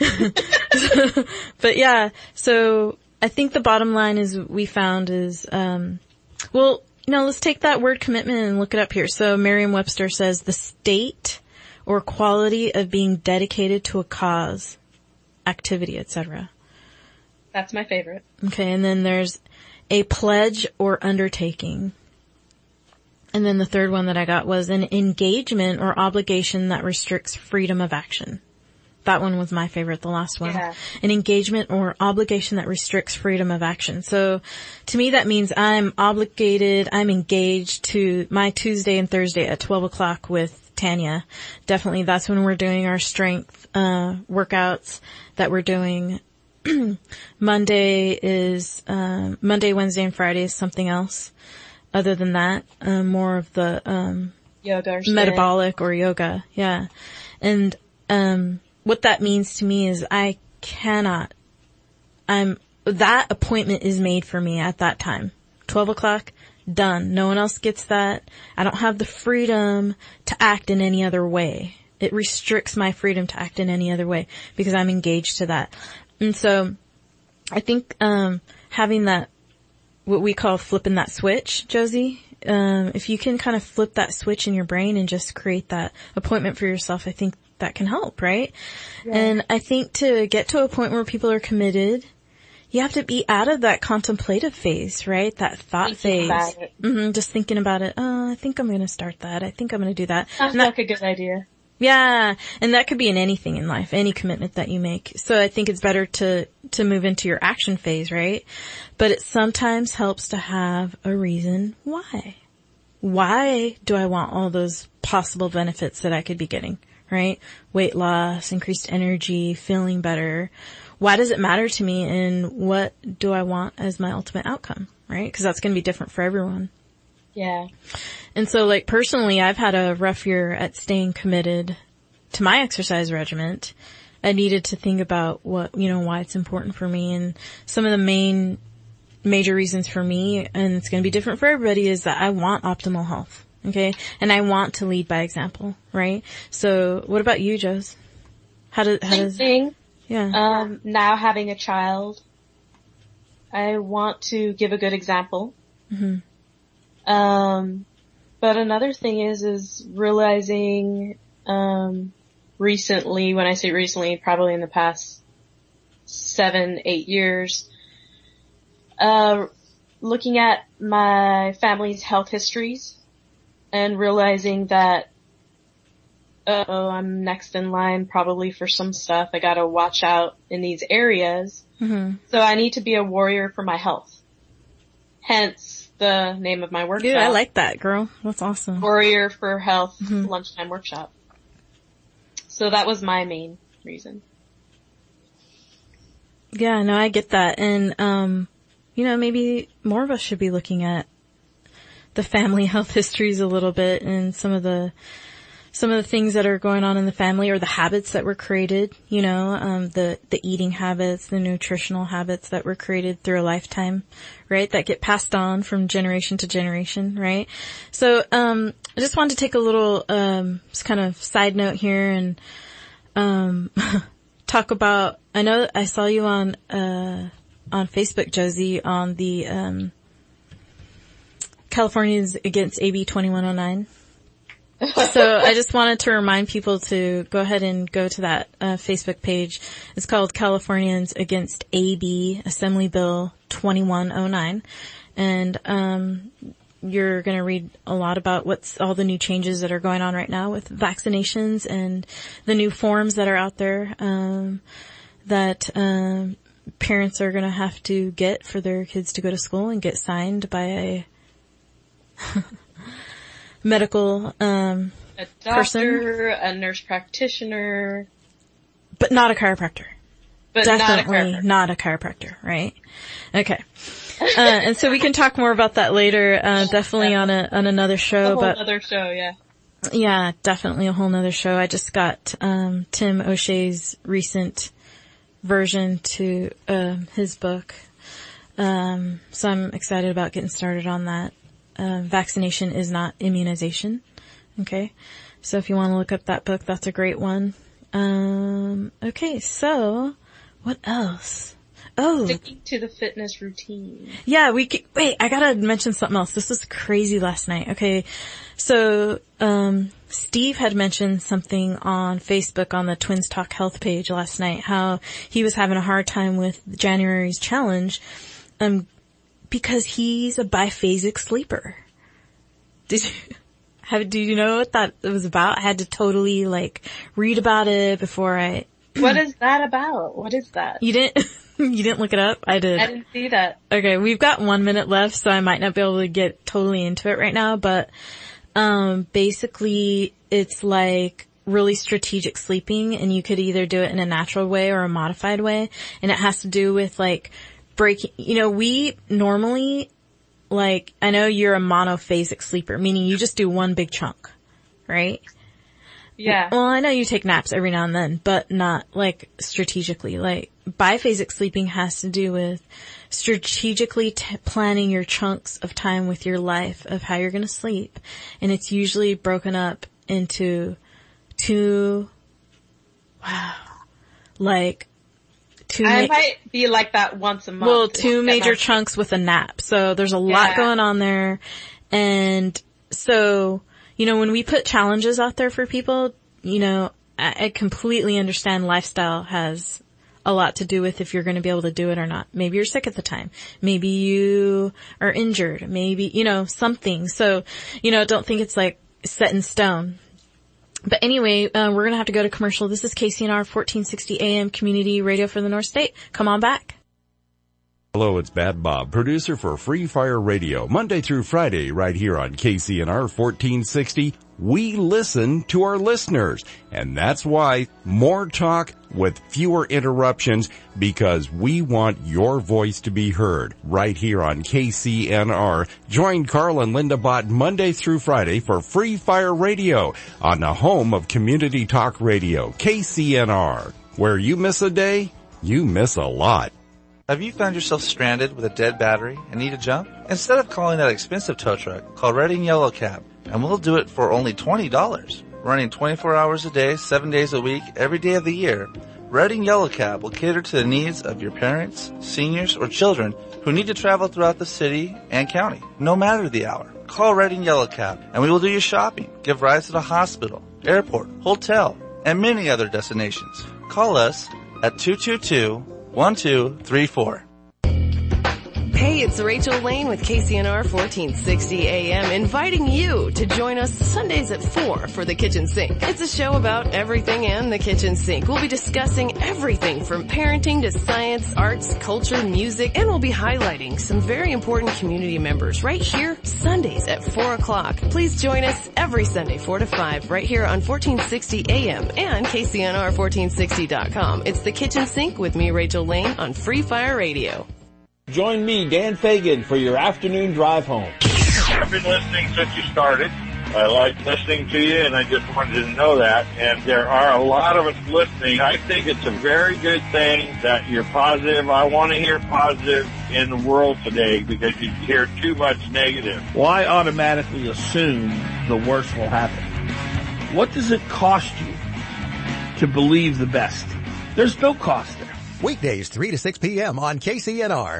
But yeah, so I think the bottom line is we found is, let's take that word commitment and look it up here. So Merriam-Webster says the state or quality of being dedicated to a cause, activity, etc. That's my favorite. Okay, and then there's a pledge or undertaking. And then the third one that I got was an engagement or obligation that restricts freedom of action. That one was my favorite, the last one. Yeah. An engagement or obligation that restricts freedom of action. So to me that means I'm engaged to my Tuesday and Thursday at 12 o'clock with Tanya. Definitely that's when we're doing our strength workouts that we're doing. Monday, Wednesday, and Friday is something else. Other than that, more of the yoga or metabolic or yoga, yeah. And what that means to me is that appointment is made for me at that time. 12 o'clock, done. No one else gets that. I don't have the freedom to act in any other way. It restricts my freedom to act in any other way because I'm engaged to that. And so I think, having that, what we call flipping that switch, Josie, if you can kind of flip that switch in your brain and just create that appointment for yourself, I think that can help, right? Yeah. And I think to get to a point where people are committed, you have to be out of that contemplative phase, right? That thought phase. Just thinking about it. Oh, I think I'm going to start that. I think I'm going to do that. Sounds like a good idea. Yeah. And that could be in anything in life, any commitment that you make. So I think it's better to move into your action phase, right? But it sometimes helps to have a reason why. Why do I want all those possible benefits that I could be getting, right? Weight loss, increased energy, feeling better. Why does it matter to me, and what do I want as my ultimate outcome, right? Because that's going to be different for everyone. Yeah. And so, like, personally, I've had a rough year at staying committed to my exercise regimen. I needed to think about why it's important for me. And some of the major reasons for me, and it's going to be different for everybody, is that I want optimal health. Okay. And I want to lead by example, right? So what about you, Joes? Same thing. Yeah. Now having a child, I want to give a good example. Mm-hmm. But another thing is realizing, recently, when I say recently, probably in the past 7-8 years, looking at my family's health histories and realizing that, I'm next in line probably for some stuff. I gotta watch out in these areas. Mm-hmm. So I need to be a warrior for my health. Hence the name of my workshop. Dude, I like that, girl. That's awesome. Warrior for Health Lunchtime Workshop. So that was my main reason. Yeah, no, I get that. And, maybe more of us should be looking at the family health histories a little bit and some of the things that are going on in the family, or the habits that were created, the eating habits, the nutritional habits that were created through a lifetime, right? That get passed on from generation to generation, right? So, I just wanted to take a little, kind of side note here and, talk about, I know I saw you on Facebook, Josie, on the, Californians Against AB 2109. So I just wanted to remind people to go ahead and go to that Facebook page. It's called Californians Against AB Assembly Bill 2109. And you're going to read a lot about what's all the new changes that are going on right now with vaccinations and the new forms that are out there that parents are going to have to get for their kids to go to school and get signed by a medical a doctor, person. A nurse practitioner, but not a chiropractor. But definitely not a chiropractor, right? Okay. And so we can talk more about that later, definitely on another show. A whole other show, yeah. Yeah, definitely a whole nother show. I just got Tim O'Shea's recent version to his book. So I'm excited about getting started on that. Vaccination is not immunization. Okay. So if you want to look up that book, that's a great one. Okay. So what else? Oh, sticking to the fitness routine. Yeah, wait, I gotta mention something else. This was crazy last night. Okay. So, Steve had mentioned something on Facebook on the Twins Talk Health page last night, how he was having a hard time with January's challenge, because he's a biphasic sleeper. Do you know what that was about? I had to totally read about it before I. What is that about? What is that? You didn't look it up? I did. I didn't see that. Okay, we've got 1 minute left, so I might not be able to get totally into it right now, but, basically it's like really strategic sleeping, and you could either do it in a natural way or a modified way, and it has to do with breaking, we normally, I know you're a monophasic sleeper, meaning you just do one big chunk, right? Yeah. Well, I know you take naps every now and then, but not like strategically. Like biphasic sleeping has to do with strategically planning your chunks of time with your life of how you're going to sleep. And it's usually broken up into two, might be like that once a month. Well, two major chunks with a nap. So there's a lot going on there. And so, you know, when we put challenges out there for people, you know, I completely understand lifestyle has a lot to do with if you're going to be able to do it or not. Maybe you're sick at the time. Maybe you are injured. Maybe, you know, something. So, you know, don't think it's like set in stone. But anyway, we're going to have to go to commercial. This is KCNR 1460 AM Community Radio for the North State. Come on back. Hello, it's Bad Bob, producer for Free Fire Radio, Monday through Friday, right here on KCNR 1460. We listen to our listeners, and that's why more talk with fewer interruptions, because we want your voice to be heard right here on KCNR. Join Carl and Linda Bott Monday through Friday for Free Fire Radio on the home of Community Talk Radio, KCNR. Where you miss a day, you miss a lot. Have you found yourself stranded with a dead battery and need a jump? Instead of calling that expensive tow truck, call Redding Yellow Cab, and we'll do it for only $20. Running 24 hours a day, 7 days a week, every day of the year, Redding Yellow Cab will cater to the needs of your parents, seniors, or children who need to travel throughout the city and county, no matter the hour. Call Redding Yellow Cab, and we will do your shopping, give rides to the hospital, airport, hotel, and many other destinations. Call us at 222-1234. Hey, it's Rachel Lane with KCNR 1460 AM, inviting you to join us Sundays at 4 for The Kitchen Sink. It's a show about everything and the kitchen sink. We'll be discussing everything from parenting to science, arts, culture, music, and we'll be highlighting some very important community members right here Sundays at 4 o'clock. Please join us every Sunday 4 to 5 right here on 1460 AM and KCNR1460.com. It's The Kitchen Sink with me, Rachel Lane, on Free Fire Radio. Join me, Dan Fagan, for your afternoon drive home. I've been listening since you started. I like listening to you, and I just wanted to know that. And there are a lot of us listening. I think it's a very good thing that you're positive. I want to hear positive in the world today because you hear too much negative. Well, I automatically assume the worst will happen. What does it cost you to believe the best? There's no cost there. Weekdays 3 to 6 p.m. on KCNR.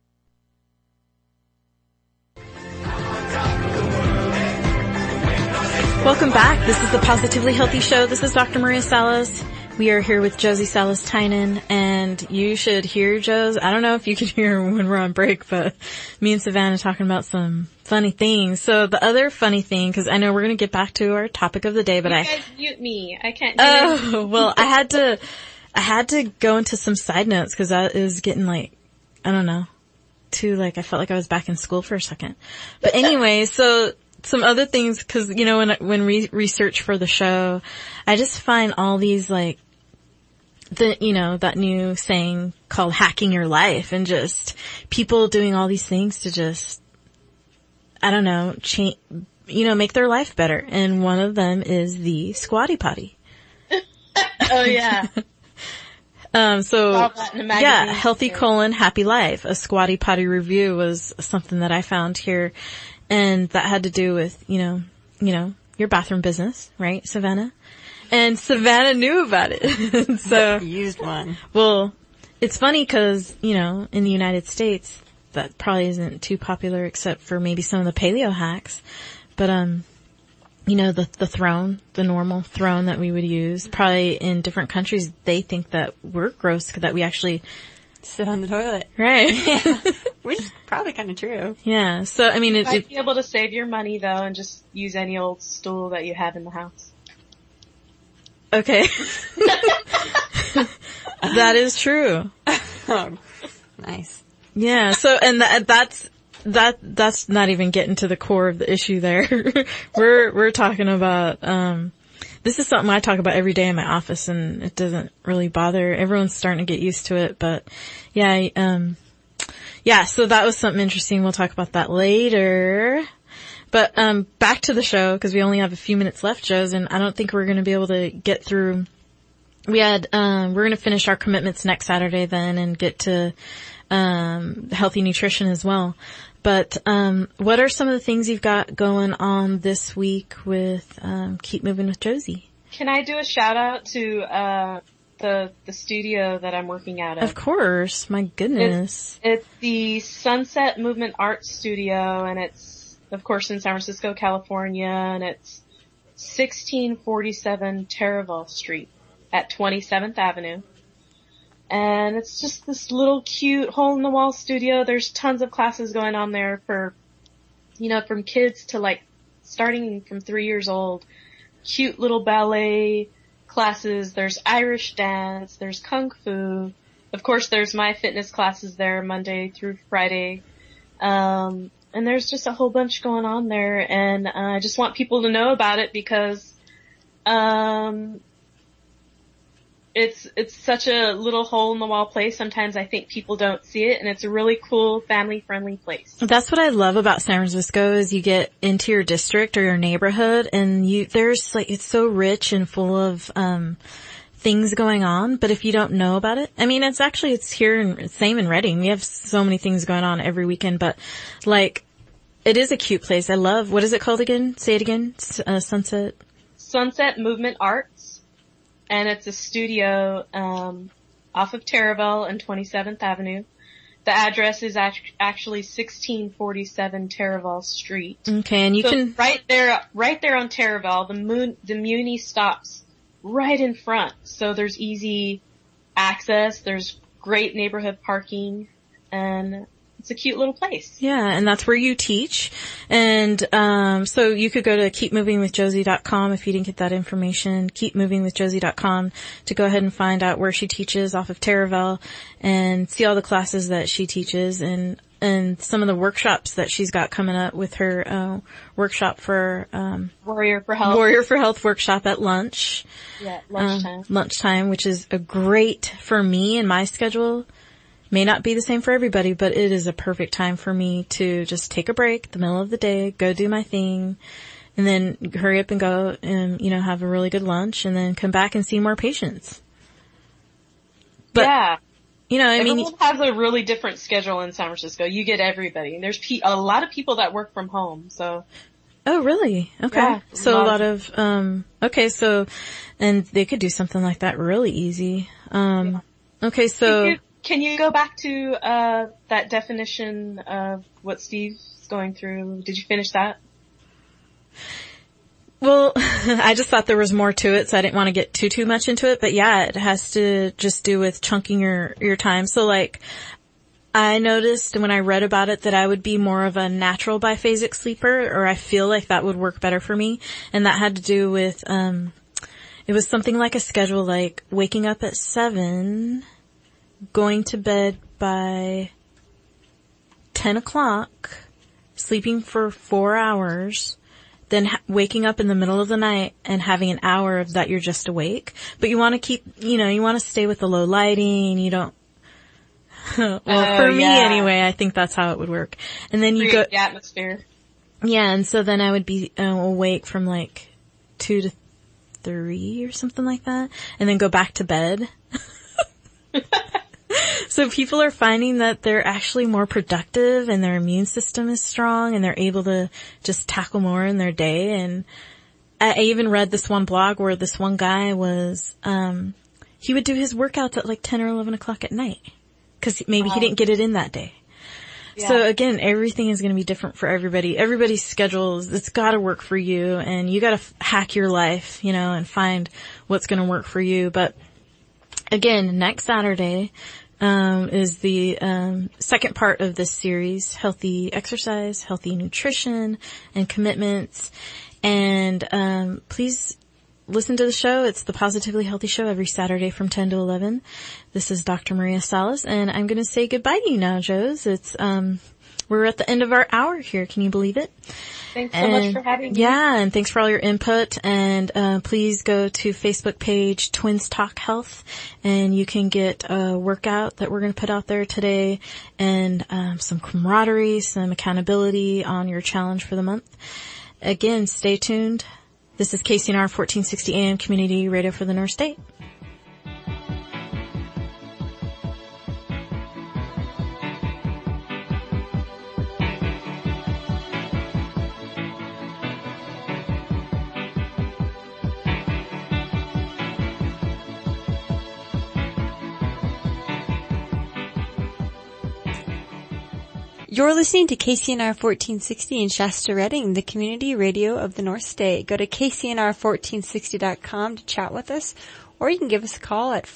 Welcome back. This is the Positively Healthy Show. This is Dr. Maria Salas. We are here with Josie Salas-Tynan, and you should hear Joe's. I don't know if you can hear when we're on break, but me and Savannah talking about some funny things. So the other funny thing, because I know we're going to get back to our topic of the day, but you guys mute me. I can't hear you. Well, I had to go into some side notes because that is getting like, I don't know, I felt like I was back in school for a second. But anyway, so some other things, because, you know, when we research for the show, I just find all these like, that new saying called hacking your life, and just people doing all these things to just, I don't know, change, make their life better. And one of them is the Squatty Potty. Oh yeah. Healthy Happy Life. A Squatty Potty review was something that I found here, and that had to do with, your bathroom business, right, Savannah? And Savannah knew about it. So used one. Well, it's funny because, in the United States, that probably isn't too popular except for maybe some of the paleo hacks. But, the throne, the normal throne that we would use, probably in different countries, they think that we're gross, that we actually sit on the toilet. Right. Yeah. Which is probably kind of true. Yeah. So, I mean, you might be able to save your money though and just use any old stool that you have in the house. Okay. That is true. Oh, nice. Yeah. So, and that's not even getting to the core of the issue there. We're talking about, this is something I talk about every day in my office, and it doesn't really bother. Everyone's starting to get used to it, but so that was something interesting. We'll talk about that later. But, back to the show, cause we only have a few minutes left, Joes, and I don't think we're gonna be able to get through. We're gonna finish our commitments next Saturday then and get to, healthy nutrition as well. But, what are some of the things you've got going on this week with, Keep Moving with Josie? Can I do a shout out to, the studio that I'm working out of? Of course. My goodness. It's the Sunset Movement Art Studio, and it's, of course, in San Francisco, California, and it's 1647 Taraval Street at 27th Avenue. And it's just this little cute hole-in-the-wall studio. There's tons of classes going on there for, from kids to like starting from 3 years old. Cute little ballet classes. There's Irish dance. There's kung fu. Of course, there's my fitness classes there Monday through Friday. And there's just a whole bunch going on there. And I just want people to know about it because it's such a little hole in the wall place. Sometimes I think people don't see it, and it's a really cool family friendly place. That's what I love about San Francisco is you get into your district or your neighborhood and there's like, it's so rich and full of, things going on, but if you don't know about it, I mean, it's here and same in Redding. We have so many things going on every weekend, but like, it is a cute place. I love, what is it called again? Say it again. Sunset Movement Arts. And it's a studio, off of Taraval and 27th Avenue. The address is actually 1647 Taraval Street. Okay, and you can right there on Taraval, the Muni stops right in front. So there's easy access, there's great neighborhood parking, and it's a cute little place. Yeah, and that's where you teach. And so you could go to keepmovingwithjosie.com if you didn't get that information. Keepmovingwithjosie.com to go ahead and find out where she teaches off of Taraval and see all the classes that she teaches and some of the workshops that she's got coming up with her workshop for Warrior for Health. Warrior for Health workshop at lunch. Yeah, lunchtime. Lunchtime, which is a great for me and my schedule. May not be the same for everybody, but it is a perfect time for me to just take a break, the middle of the day, go do my thing, and then hurry up and go and, have a really good lunch and then come back and see more patients. But, yeah. Everyone has a really different schedule in San Francisco. You get everybody. There's a lot of people that work from home, so. Oh, really? Okay. Yeah, so a lot of, and they could do something like that really easy. Okay, so. Can you go back to that definition of what Steve's going through? Did you finish that? Well, I just thought there was more to it, so I didn't want to get too much into it. But yeah, it has to just do with chunking your time. So like, I noticed when I read about it that I would be more of a natural biphasic sleeper, or I feel like that would work better for me. And that had to do with, it was something like a schedule, like waking up at 7, going to bed by 10 o'clock, sleeping for 4 hours, then waking up in the middle of the night and having an hour of that you're just awake. But you want to keep, you want to stay with the low lighting. You don't, well, for me anyway, I think that's how it would work. And then you create the atmosphere. Yeah, and so then I would be awake from like 2 to 3 or something like that, and then go back to bed. So people are finding that they're actually more productive and their immune system is strong and they're able to just tackle more in their day. And I even read this one blog where this one guy was, he would do his workouts at like 10 or 11 o'clock at night because maybe he didn't get it in that day. Yeah. So again, everything is going to be different for everybody. Everybody's schedules, it's got to work for you, and you got to hack your life, and find what's going to work for you. But again, next Saturday, is the, second part of this series, healthy exercise, healthy nutrition, and commitments. And, please listen to the show. It's the Positively Healthy Show every Saturday from 10 to 11. This is Dr. Maria Salas, and I'm going to say goodbye to you now, Joes. It's, we're at the end of our hour here. Can you believe it? Thanks so much for having me. Yeah, and thanks for all your input. And please go to Facebook page Twins Talk Health, and you can get a workout that we're going to put out there today, and some camaraderie, some accountability on your challenge for the month. Again, stay tuned. This is KCNR 1460 AM Community Radio for the North State. You're listening to KCNR 1460 in Shasta Redding, the community radio of the North State. Go to kcnr1460.com to chat with us, or you can give us a call at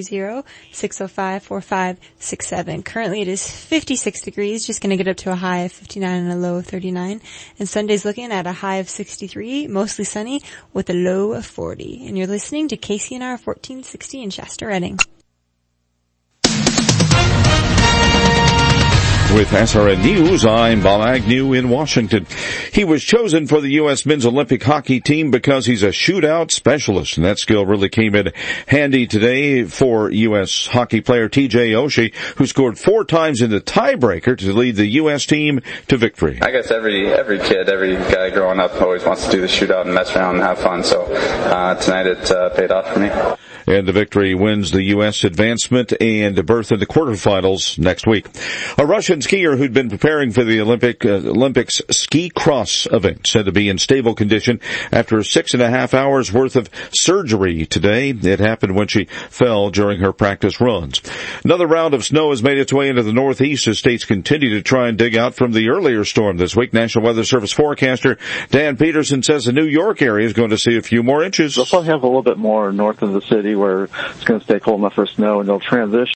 530-605-4567. Currently it is 56 degrees, just going to get up to a high of 59 and a low of 39. And Sunday's looking at a high of 63, mostly sunny, with a low of 40. And you're listening to KCNR 1460 in Shasta Redding. With SRN News, I'm Bob Agnew in Washington. He was chosen for the U.S. men's Olympic hockey team because he's a shootout specialist, and that skill really came in handy today for U.S. hockey player T.J. Oshie, who scored 4 times in the tiebreaker to lead the U.S. team to victory. I guess every kid, every guy growing up always wants to do the shootout and mess around and have fun, so tonight it paid off for me. And the victory wins the U.S. advancement and a berth in the quarterfinals next week. A Russian skier who'd been preparing for the Olympics ski cross event said to be in stable condition after 6.5 hours worth of surgery today. It happened when she fell during her practice runs. Another round of snow has made its way into the Northeast as states continue to try and dig out from the earlier storm this week. National Weather Service forecaster Dan Peterson says the New York area is going to see a few more inches. They'll probably have a little bit more north of the city where it's going to stay cold enough for snow, and they'll transition